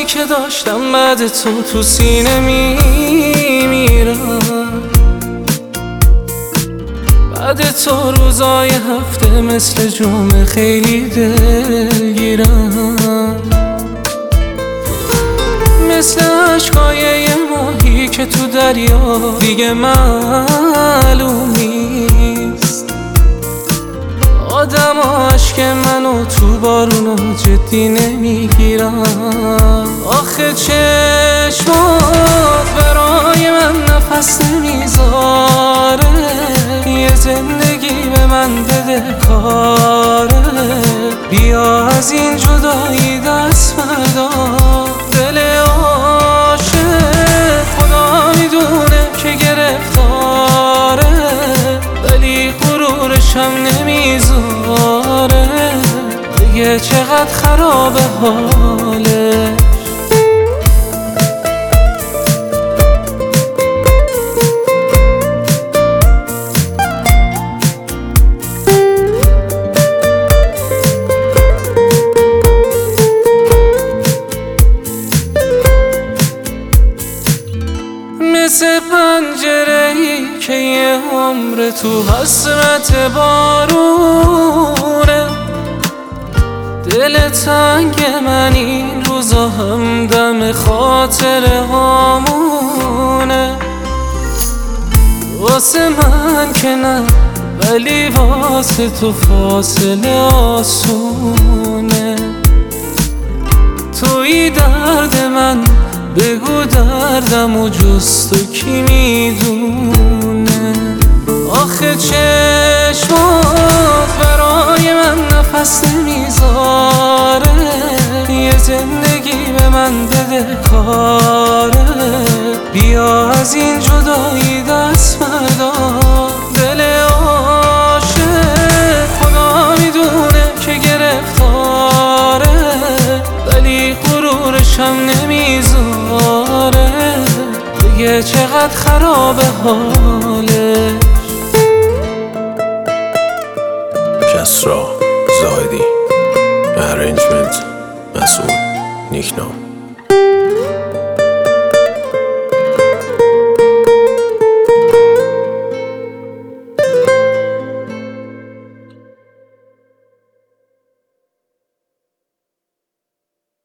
روزایی که داشتم بعد تو سینه میمیرم، بعد تو روزای هفته مثل جمعه خیلی دلگیرم، مثل عشقای یه ماهی که تو دریا دیگه معلوم نیست. آدم عشق منو تو بارونا جدی نمیگیرم. آخه چشمات برای من نفس نمیذاره، یه زندگی به من بده کاره. بیا از این جدایی دست بردار، دل عاشق خدا میدونه که گرفتاره، ولی غرورشم نمیذاره دیگه چقدر خرابه حاله. مثل پنجره‌ای که یه عمر تو حسرت بارونه، دل تنگ من این روزا همدم خاطره هامونه. واسه من که نه، ولی واسه تو فاصله آسونه. توی درد من بگو دردم و جز تو کی میدونه. آخه چشمات برای من نفس نمیذاره، یه زندگی به من بده کاره. بیا از این جدایی دست بردار، دل عاشق خدا میدونه که گرفتاره، ولی غرورشم نمیذاره دیگه چقدر خرابه حاله. کسرا زاهدی، ارنجمنت مسعود نیکنام.